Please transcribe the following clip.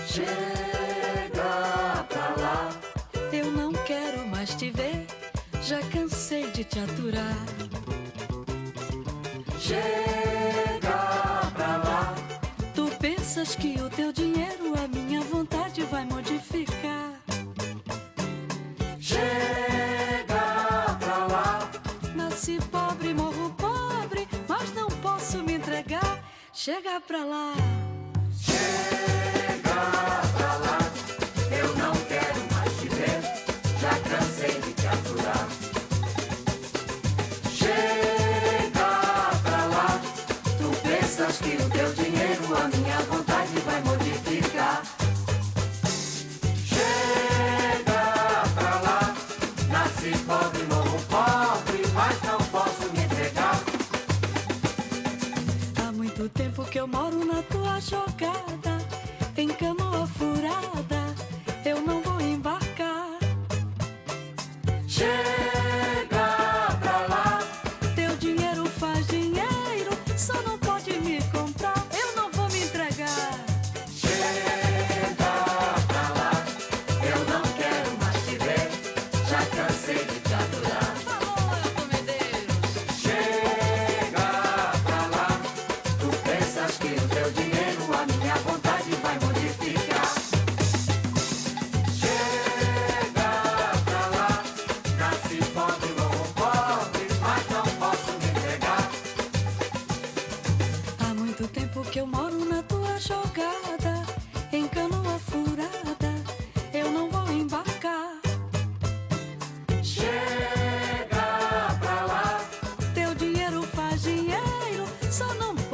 Chega pra lá. Eu não quero mais te ver, já cansei de te aturar. Chega pra lá. Tu pensas que o teu dinheiro a minha vontade vai modificar. Chega pra lá. Nasci pobre, morro pobre, mas não posso me entregar. Chega pra lá. Chega pra lá. Eu não quero mais te ver, já cansei de te aturar. Chega pra lá. Tu pensas que o teu dinheiro a minha vontade vai modificar. Chega pra lá. Nasci pobre, morro pobre, mas não posso me entregar. Há muito tempo que eu moro na tua jogada, em canoa furada, eu não vou embarcar. Chega pra lá. Teu dinheiro faz dinheiro, só não pode me comprar. Eu não vou me entregar. Chega pra lá. Eu não quero mais te ver, já cansei de te aturar. Alô, comedeiros. Chega pra lá. Tu pensas que o teu dinheiro a minha vontade vai modificar. Chega pra lá. Nasci pobre, morro pobre, mas não posso me entregar. Há muito tempo que eu moro na tua jogada, em canoa furada, eu não vou embarcar. Chega pra lá. Teu dinheiro faz dinheiro, só não